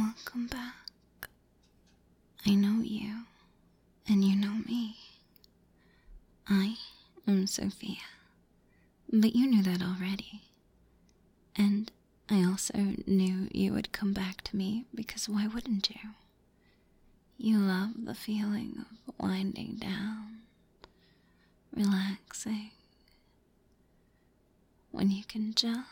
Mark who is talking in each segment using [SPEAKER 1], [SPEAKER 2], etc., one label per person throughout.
[SPEAKER 1] Welcome back. I know you, and you know me. I am Sophia, but you knew that already. And I also knew you would come back to me because why wouldn't you? You love the feeling of winding down, relaxing, when you can just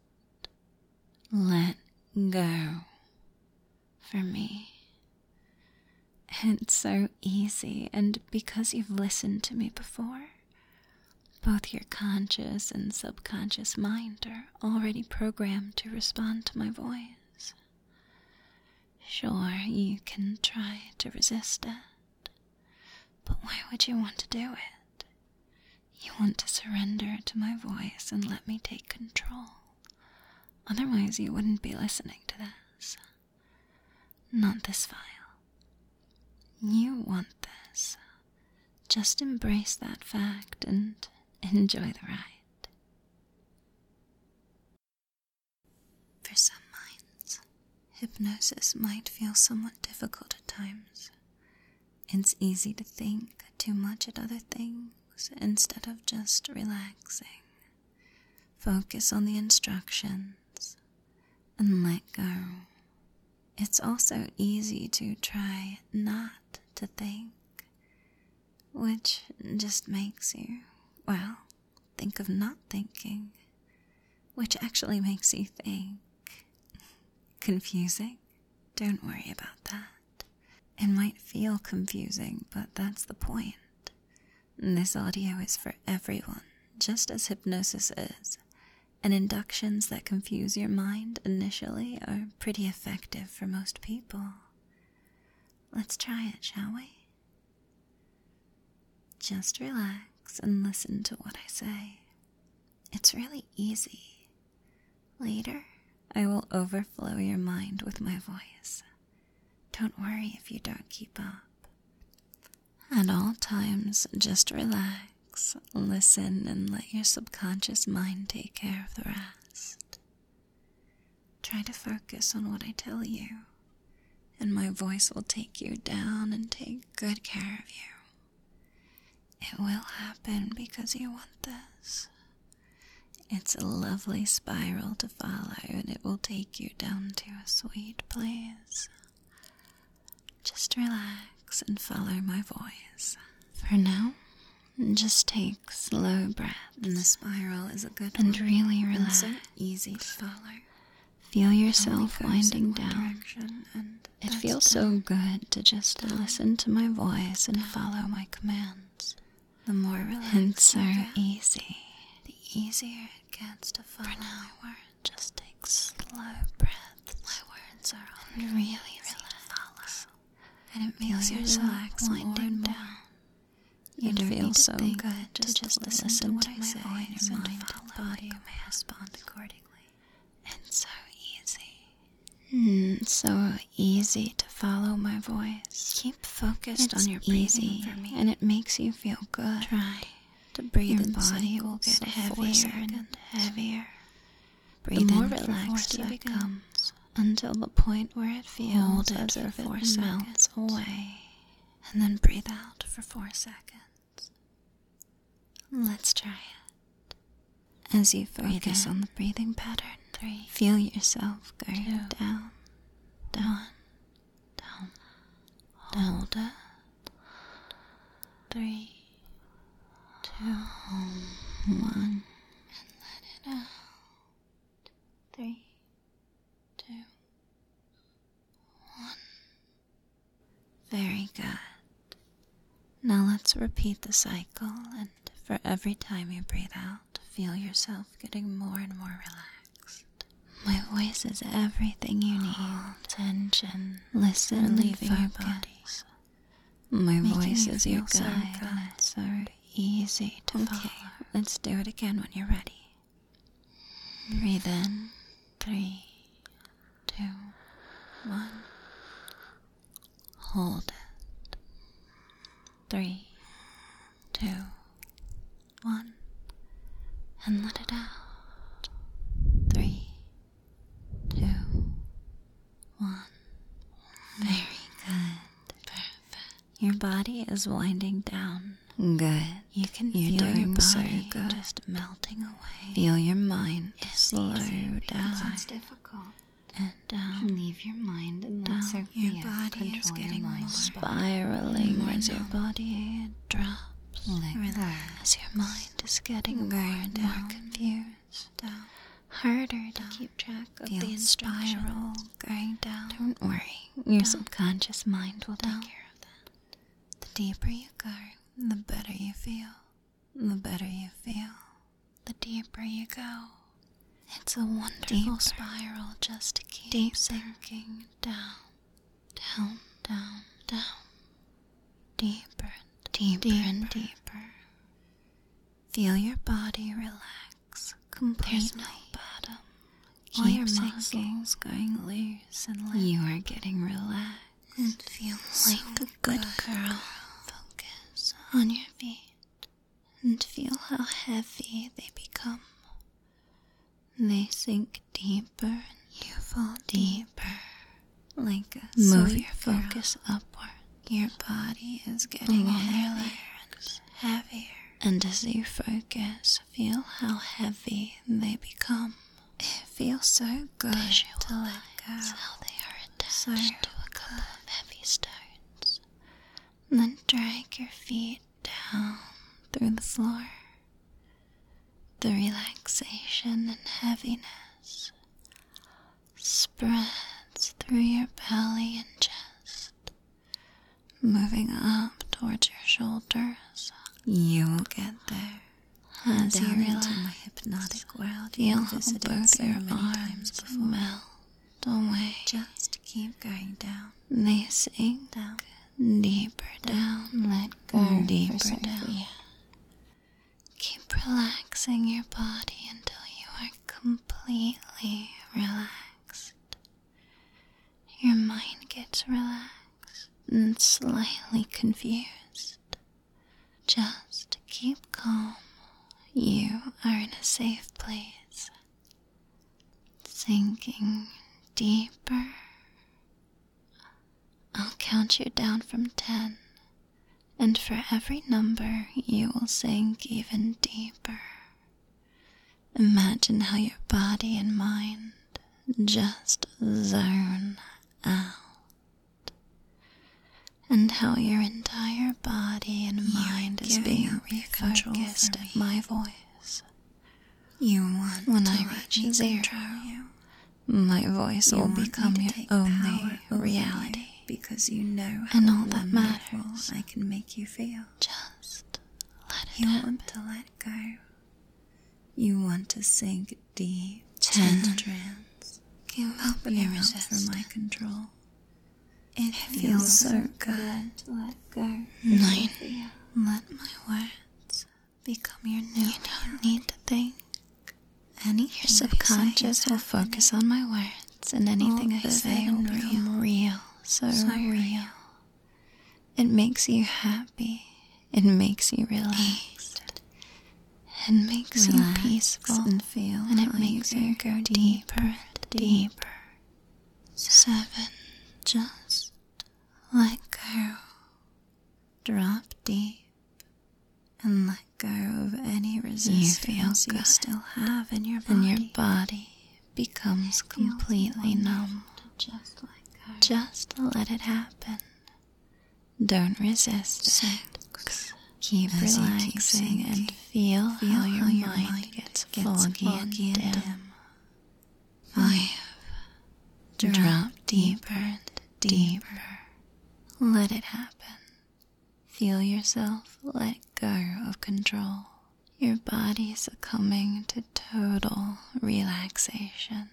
[SPEAKER 1] let go. For me, it's so easy, and because you've listened to me before, both your conscious and subconscious mind are already programmed to respond to my voice. Sure, you can try to resist it, but why would you want to do it? You want to surrender to my voice and let me take control. Otherwise, you wouldn't be listening to this. Not this file. You want this. Just embrace that fact and enjoy the ride. For some minds, hypnosis might feel somewhat difficult at times. It's easy to think too much at other things instead of just relaxing. Focus on the instructions and let go. It's also easy to try not to think, which just makes you, think of not thinking, which actually makes you think. Confusing? Don't worry about that. It might feel confusing, but that's the point. This audio is for everyone, just as hypnosis is. And inductions that confuse your mind initially are pretty effective for most people. Let's try it, shall we? Just relax and listen to what I say. It's really easy. Later, I will overflow your mind with my voice. Don't worry if you don't keep up. At all times, just relax. Listen and let your subconscious mind take care of the rest. Try to focus on what I tell you, and my voice will take you down and take good care of you. It will happen because you want this. It's a lovely spiral to follow, and it will take you down to a sweet place. Just relax and follow my voice. For now, just take slow breaths. And the spiral is a good one. And really relax. And so easy to follow. Feel yourself winding down. It feels so good to just listen to my voice and follow my commands. The more relaxed it's so easy. The easier it gets to follow my words. Just take slow breaths. My words are all really relaxed. And it makes you relax winding down. It feels so good to just listen to my voice and mind and body respond accordingly. It's so easy. So easy to follow my voice. Keep focused on your breathing for me, and it makes you feel good. Try to breathe. Your body will get heavier and heavier. Breathe the more relaxed you become until the point where it feels as if it melts away, and then breathe out for 4 seconds. Let's try it. As you focus on the breathing pattern, 3, feel yourself go down, down, down, hold it. 3, 2, 1, and let it out. 3, 2, 1. Very good. Now let's repeat the cycle, and for every time you breathe out, feel yourself getting more and more relaxed. My voice is everything you need. Attention. Listen and leaving your body. My voice is your guide, and it's so easy to follow. Let's do it again when you're ready. Breathe in. 3, 2, 1. Hold it. 3, 2, 1. And let it out. 3, 2, 1. is winding down. Good. You can feel your body so good. Just melting away. Feel your mind slow down. It's difficult. And down. Leave your mind and let Sophia your body is getting more spiraling as your body drops. As your mind is getting more and more confused. Down. Harder to keep track of the spiral going down. Don't worry, your subconscious mind will take care of that. The deeper you go, the better you feel. The better you feel, the deeper you go. It's a wonderful spiral just to keep sinking down, down, down, down. Deeper, deeper, and deeper. Feel your body relax completely. There's no bottom. Keep all your muscles going loose and limp. You are getting relaxed. And feel like a good girl. Focus on your feet and feel how heavy they become. They sink deeper and you fall deeper. Like a move your focus upward. Your body is getting heavier and heavier. And as you focus, feel how heavy they become. It feels so good to let go. How they are attached to a couple of heavy stones. Then drag your feet down through the floor. The relaxation and heaviness spreads through your belly and chest, moving up towards your shoulders. You will get there. As you relax into my hypnotic world, you'll visit both your arms melt away. Just keep going down. They sink down, deeper down. Let go, deeper down. Keep relaxing your body until you are completely relaxed. Your mind gets relaxed and slightly confused. Just keep calm. You are in a safe place. Sinking deeper. I'll count you down from 10. And for every number, you will sink even deeper. Imagine how your body and mind just zone out. And how your entire body and mind is being refocused at my voice. You want when I reach 0, my voice will become your only reality. Because you know how and all that matters I can make you feel. Just let it happen. You want to let go. You want to sink deep into trance. Give up your resistance for my control. It feels so good to let go. 9. Let my words become your new. You don't need to think. Your subconscious will focus on my words, and anything I say will become real. So real. It makes you happy. It makes you relaxed. It makes you peaceful. And feel and it makes you go deeper and deeper. 7. Just let go. Drop deep and let go of any resistance you still have in your body. And your body becomes completely numb. Just let it happen. Don't resist 6. Keep relaxing and feel how your mind gets foggy and dim. 5. Drop deeper and deeper. Let it happen. Feel yourself let go of control. Your body succumbing to total relaxation.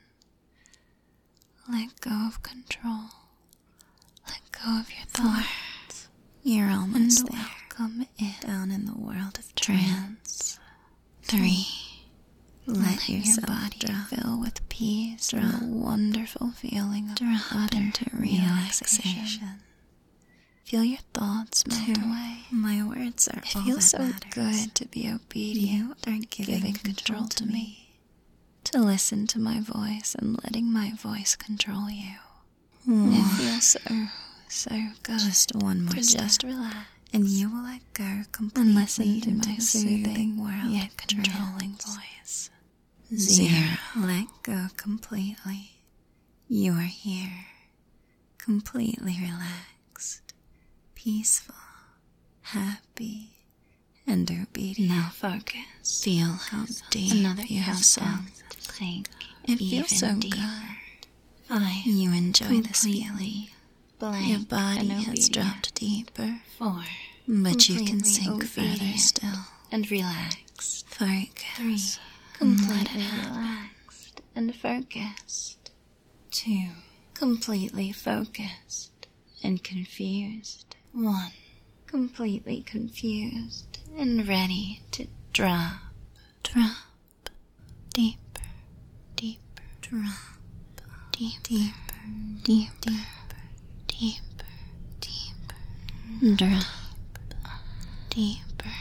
[SPEAKER 1] Let go of control. Let go of your thoughts. You're almost there. Welcome down in the world of trance. 3. Let your body fill with peace and the wonderful feeling of utter relaxation. Feel your thoughts melt away. My words are all that matters. It feels so good to be obedient and giving control to me. To listen to my voice and letting my voice control you. It feels so good. Just one more step. Just relax and you will let go completely and listen to my soothing world yet controlling voice. 0. Let go completely. You are here, completely relaxed, peaceful, happy, and obedient. Now focus. Feel how deep you have sunk. It feels so deeper. Good. You enjoy this feeling. Your body has dropped deeper. 4. But you can sink further still. And relaxed. Focus. 3. Completely relaxed and focused. 2. Completely focused and confused. 1. Completely confused and ready to drop. Drop. Deeper. Deeper. Drop. Deeper. Deeper. Deeper. Deeper. Drop. Deeper.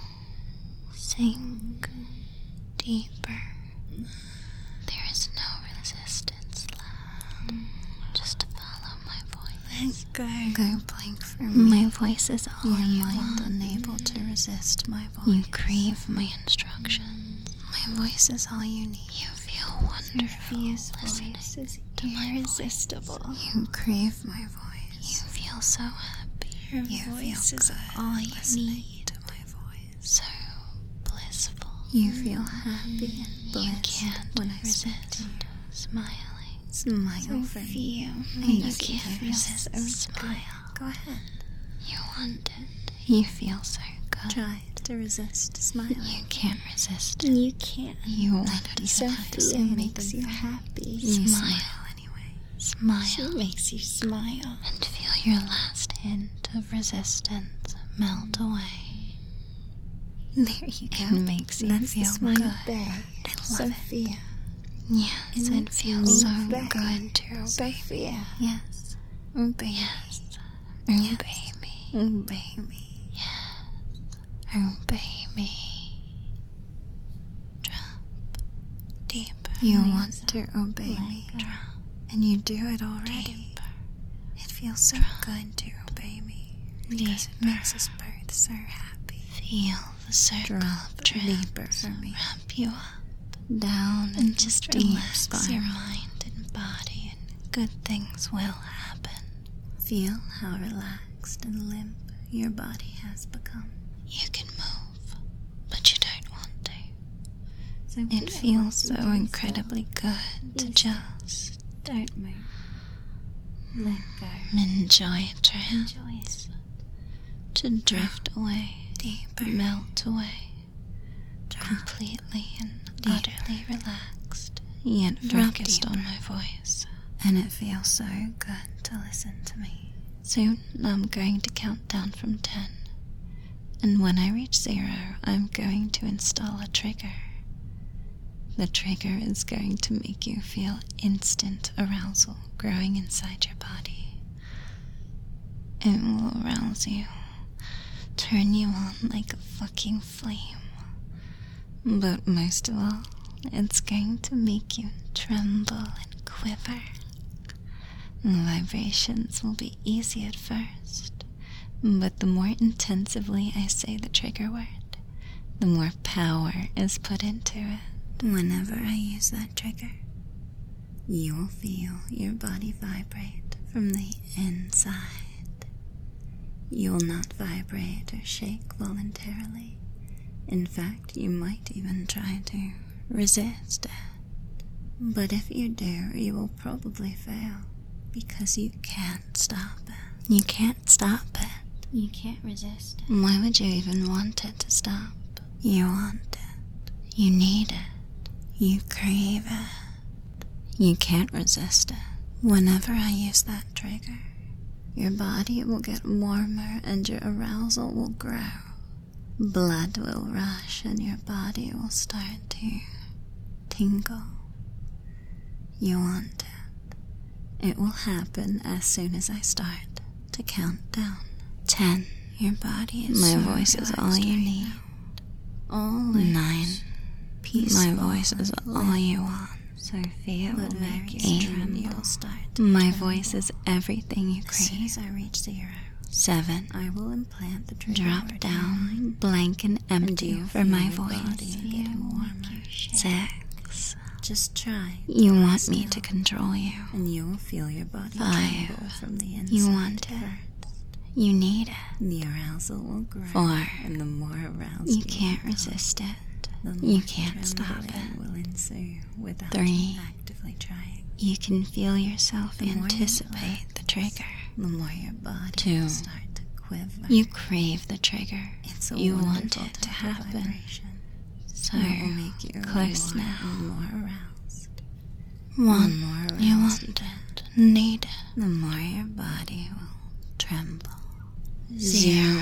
[SPEAKER 1] Sink. Deeper. There is no resistance left. Just follow my voice. Let go. Go blink for me. My voice is all you want. Unable to resist my voice. You crave my instructions. My voice is all you need. You feel wonderful. Sophia's voice is irresistible. You crave my voice. You feel so happy. Her voice is all you need. To my voice. So blissful. You feel happy and blissed. You can't when I resist smiling. Smile for me. You can't resist smile. Go ahead. You want it. You feel so good. Try to resist smiling. You can't resist. You can't. You want it. Sophia makes you happy. You smile anyway. Smile. She makes you smile. And feel your last hint of resistance melt away. There you go. It makes you feel good. I love Sophia. Yes, it feels so good to obey Sophia. Yes. Obey me. Obey me. Obey me. Yes. Obey me. Drop. Deeper. You want to obey me. Drop. And you do it already. Deeper. It feels so good to obey me. Because it makes us both so happy. Feel the circle of deeper for me. Wrap you up. Down and just relax your mind and body, and good things will happen. Feel how relaxed and limp your body has become. You can move, but you don't want to. So it feels so incredibly good to just don't move. Let go. Enjoy a trance. To drift away, deeper, melt away, completely and utterly relaxed, yet focused on my voice. And it feels so good to listen to me. Soon I'm going to count down from 10. And when I reach 0, I'm going to install a trigger. The trigger is going to make you feel instant arousal growing inside your body. It will arouse you, turn you on like a fucking flame. But most of all, it's going to make you tremble and quiver. The vibrations will be easy at first, but the more intensively I say the trigger word, the more power is put into it. Whenever I use that trigger, you will feel your body vibrate from the inside. You will not vibrate or shake voluntarily. In fact, you might even try to resist it. But if you do, you will probably fail, because you can't stop it. You can't stop it. You can't resist it. Why would you even want it to stop? You want it. You need it. You crave it. You can't resist it. Whenever I use that trigger, your body will get warmer and your arousal will grow. Blood will rush and your body will start to tingle. You want it. It will happen as soon as I start to count down. 10. Your body is my voice is all you need. All 9. Peaceful. My voice is all you want. Sophia will make you tremble. My voice is everything you crave. As soon as I reach 0, 7.
[SPEAKER 2] I will implant the trigger
[SPEAKER 1] Drop
[SPEAKER 2] word
[SPEAKER 1] down, blank and empty for my voice.
[SPEAKER 2] getting warmer.
[SPEAKER 1] 6.
[SPEAKER 2] Just try.
[SPEAKER 1] You want me to control you.
[SPEAKER 2] And you will feel your body
[SPEAKER 1] 5.
[SPEAKER 2] tremble from the inside.
[SPEAKER 1] You want it. You need it.
[SPEAKER 2] The arousal will grow.
[SPEAKER 1] 4.
[SPEAKER 2] And the more aroused
[SPEAKER 1] You can't resist it. You can't stop it.
[SPEAKER 2] Will ensue without
[SPEAKER 1] 3.
[SPEAKER 2] you actively trying.
[SPEAKER 1] You can feel yourself
[SPEAKER 2] The more you
[SPEAKER 1] anticipate the trigger.
[SPEAKER 2] The more your body
[SPEAKER 1] 2.
[SPEAKER 2] will start to quiver.
[SPEAKER 1] You crave the trigger.
[SPEAKER 2] It's a
[SPEAKER 1] You want
[SPEAKER 2] wonderful
[SPEAKER 1] it to
[SPEAKER 2] type of
[SPEAKER 1] happen.
[SPEAKER 2] vibration.
[SPEAKER 1] So
[SPEAKER 2] It will make you
[SPEAKER 1] close
[SPEAKER 2] more
[SPEAKER 1] now.
[SPEAKER 2] and more aroused.
[SPEAKER 1] 1.
[SPEAKER 2] The more
[SPEAKER 1] You
[SPEAKER 2] aroused
[SPEAKER 1] want it. Need it.
[SPEAKER 2] the more your body will tremble.
[SPEAKER 1] 0.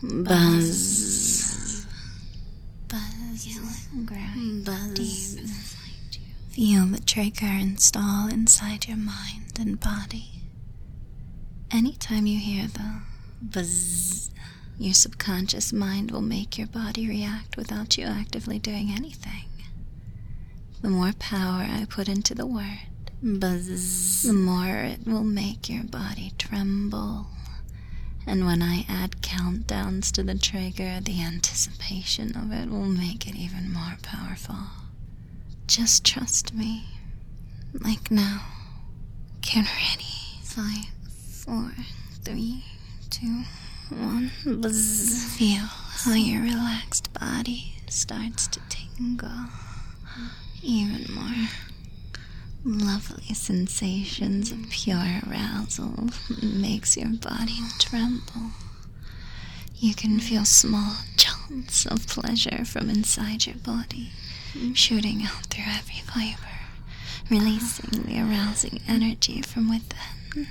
[SPEAKER 1] Buzz.
[SPEAKER 2] Buzz.
[SPEAKER 1] Growing
[SPEAKER 2] Buzz.
[SPEAKER 1] deep inside you. Feel the trigger install inside your mind and body. Anytime you hear the buzz, your subconscious mind will make your body react without you actively doing anything. The more power I put into the word buzz, the more it will make your body tremble. And when I add countdowns to the trigger, the anticipation of it will make it even more powerful. Just trust me. Like now. Get ready. 5, 4, 3, 2, 1. Buzz. Feel how your relaxed body starts to tingle. Even more. Lovely sensations of pure arousal makes your body tremble. You can feel small jolts of pleasure from inside your body, shooting out through every fiber, releasing the arousing energy from within.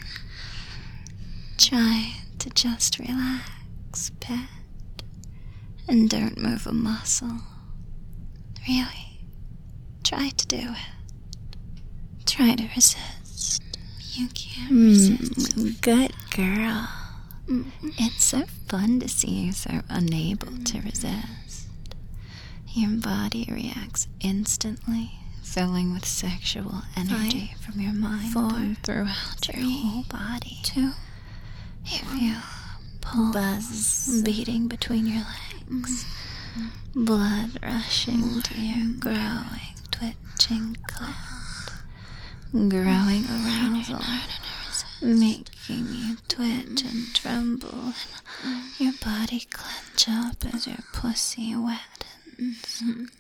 [SPEAKER 1] Try to just relax, pet, and don't move a muscle. Really, try to do it. Try to resist. You can't resist. Good girl. It's so fun to see you so unable to resist. Your body reacts instantly, filling with sexual energy from your mind
[SPEAKER 2] 4,
[SPEAKER 1] and throughout your whole body.
[SPEAKER 2] 2,
[SPEAKER 1] You feel pulse
[SPEAKER 2] buzz.
[SPEAKER 1] beating between your legs, blood rushing to your growing, twitching gland. Growing arousal, making you twitch and tremble, and your body clench up as your pussy wettens.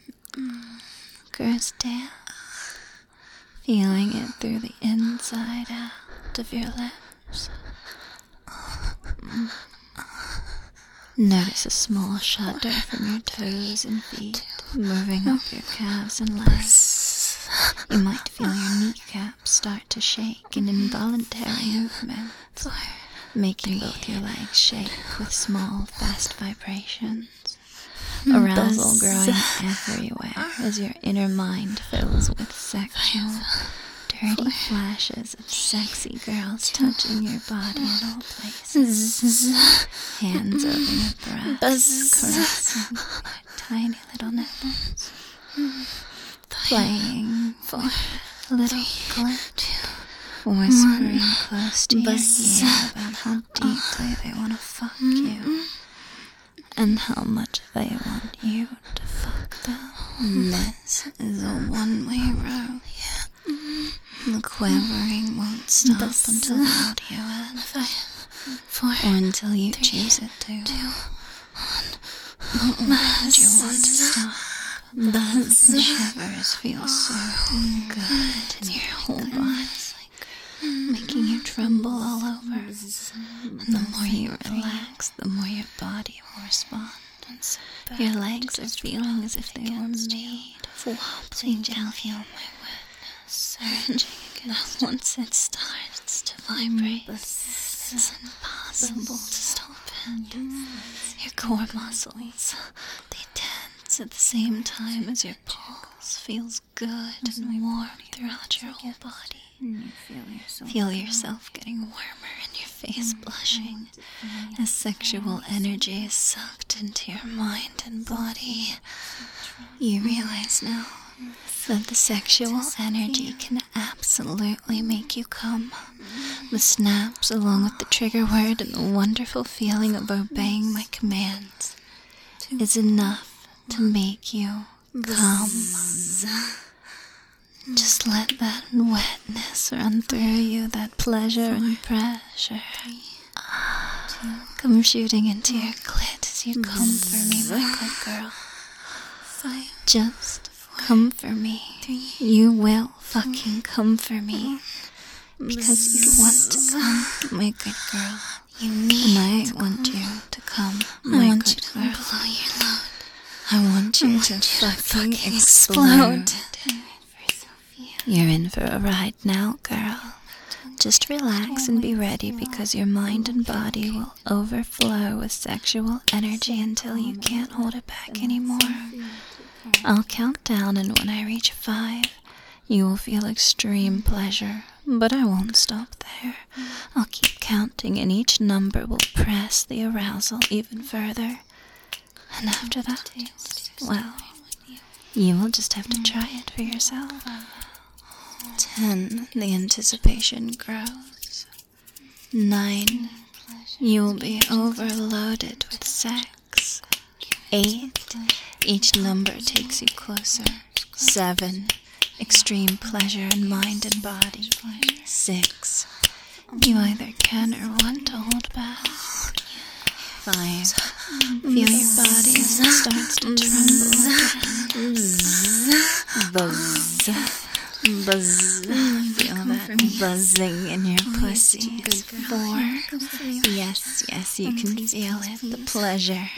[SPEAKER 1] Goes down, feeling it through the inside out of your lips. Notice a small shudder from your toes and feet, moving up your calves and legs. You might feel your kneecaps start to shake in involuntary movements, making both your legs shake with small, fast vibrations. Arousal growing everywhere as your inner mind fills with sexual, dirty flashes of sexy girls touching your body in all places. Hands over your breasts, caressing your tiny little nipples. Playing for a little clip, whispering close to your ear about how deeply they want to fuck you, and how much they want you to fuck them. This is a one-way road. The quivering won't stop until the audio ends, 5, 4, or until you choose it to. 2, 1. Would you want to stop? The shivers feel so good in your whole body, making you tremble all over. And the more you relax, the more your body will respond. Your legs are feeling as if they were made of wobbly gel. Feel my wetness surging against. Once it starts to vibrate, it's impossible to stop it. Your core muscles, they tense at the same time as your pulse feels good and warm throughout your whole body. Feel yourself getting warmer and your face blushing as sexual energy is sucked into your mind and body. You realize now that the sexual energy can absolutely make you come, The snaps along with the trigger word and the wonderful feeling of obeying my commands is enough to make you come. Just let that wetness run through you, that pleasure and pressure. Come shooting into your clit as you come for me, my good girl. Just come for me. You will fucking come for me. Because you want to come, my good girl. And I want you to come, my good girl. I want you to fucking explode. You're in for a ride now, girl. Just relax and be ready because your mind and body will overflow with sexual energy until you can't hold it back anymore. I'll count down, and when I reach 5, you will feel extreme pleasure, but I won't stop there. I'll keep counting, and each number will press the arousal even further. And after that, well, you will just have to try it for yourself. 10, the anticipation grows. 9, you will be overloaded with sex. 8, each number takes you closer. 7, extreme pleasure in mind and body. 6, you either can or want to hold back. 5, feel your body as it starts to tremble. Buzz. Buzz. Feel that buzzing in your pussy. 4, yes, you can feel it, the pleasure.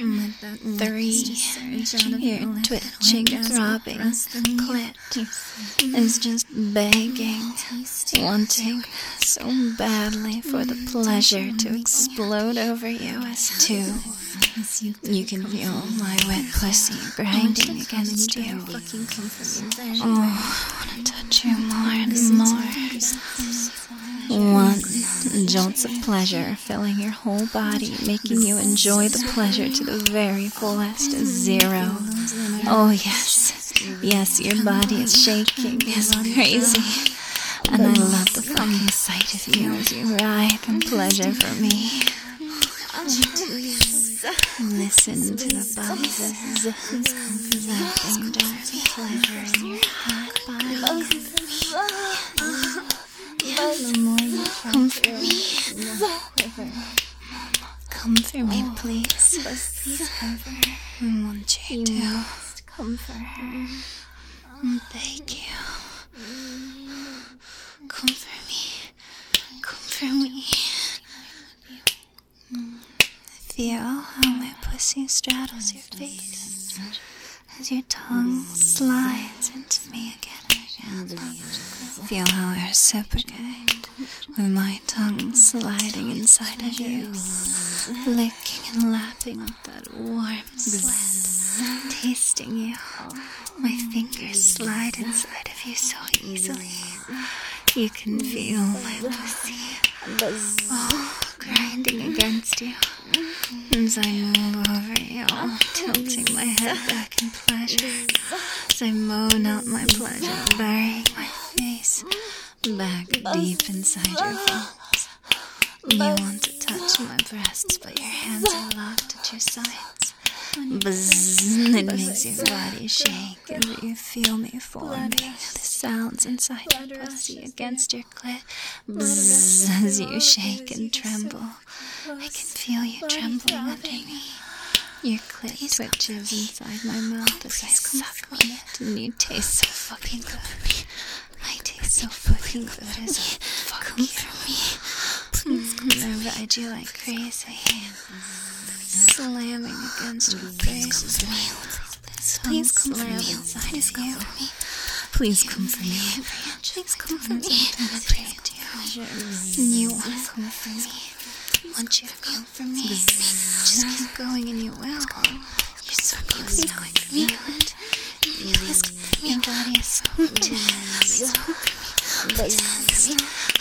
[SPEAKER 1] 3, your twitching, throbbing clit is just begging, wanting so badly for the pleasure to explode over you. As 2, you can feel my wet pussy grinding against you. Oh, I want to touch you more and more. 1, jolts of pleasure filling your whole body, making you enjoy the pleasure to the very fullest. 0, oh yes, your body is shaking, it's crazy. And I love the fucking sight of you as you writhe in pleasure for me. Listen to the buzzes, lapping darts of pleasure in your hot body. Come for me. Come for me, please. I want you to come for her. I beg you. Come for me. Come for me. Feel how my pussy straddles your face as your tongue slides into me again and again. Feel how I reciprocate with my tongue sliding inside of you, licking and lapping with that warm sweat, tasting you. My fingers slide inside of you so easily. You can feel my pussy, grinding against you. As I move over you, tilting my head back in pleasure, as I moan out my pleasure, burying my face back deep inside your vaults. You want to touch my breasts, but your hands are locked at your sides. Buzz, it makes your body shake as you feel me forming the sounds inside your pussy against your clit. Buzz, as you shake and tremble. I can feel you trembling under me. Your clit twitches inside my mouth as I suck on it, and you taste so fucking good. I taste so fucking good as I fuck you. Please, I ride you like crazy, slamming against your face. Please come for me inside of you. Please come for me. Please come for me. You want to come for me. I want you to come for me. Just keep going and you will. You're so close now. I can feel it. Your body is so intense. Please.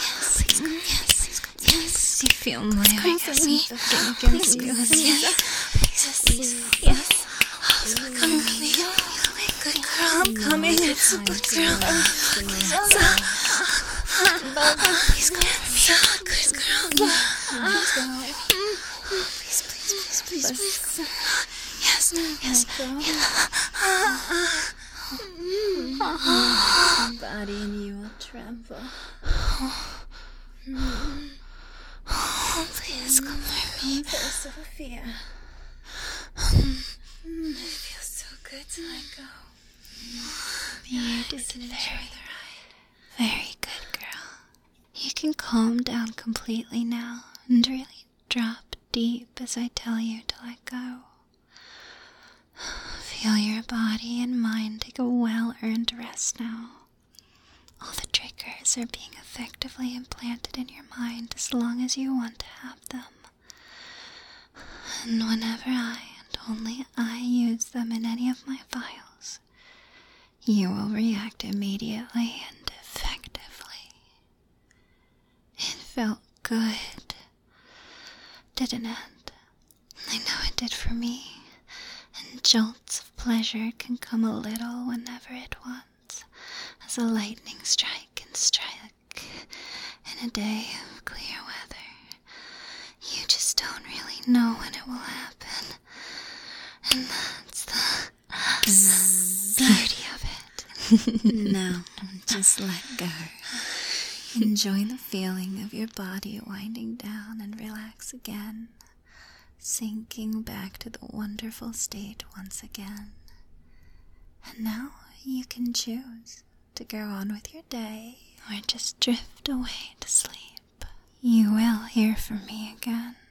[SPEAKER 1] Yes. You feel my orgasm against you. Yes. Come for me. Good girl, I'm coming. It's a good girl.
[SPEAKER 2] Please go. Please go. Please. Yes.
[SPEAKER 1] Your body and you will tremble.
[SPEAKER 2] Please comfort me.
[SPEAKER 1] Sophia. It feels so good to let go. You just enjoy the ride.
[SPEAKER 2] Very good, girl. You can calm down completely now and really drop deep as I tell you to let go. Feel your body and mind take a well-earned rest now. All the triggers are being effectively implanted in your mind as long as you want to have them. And whenever I and only I use them in any of my files, you will react immediately and effectively. It felt good, didn't it? I know it did for me, and jolts of pleasure can come a little whenever it wants, as a lightning strike can strike in a day of clear weather. You just don't really know when it will happen, and that's the beauty of it.
[SPEAKER 1] Now, just let go. Enjoy the feeling of your body winding down and relax again, sinking back to the wonderful state once again. And now you can choose to go on with your day or just drift away to sleep. You will hear from me again.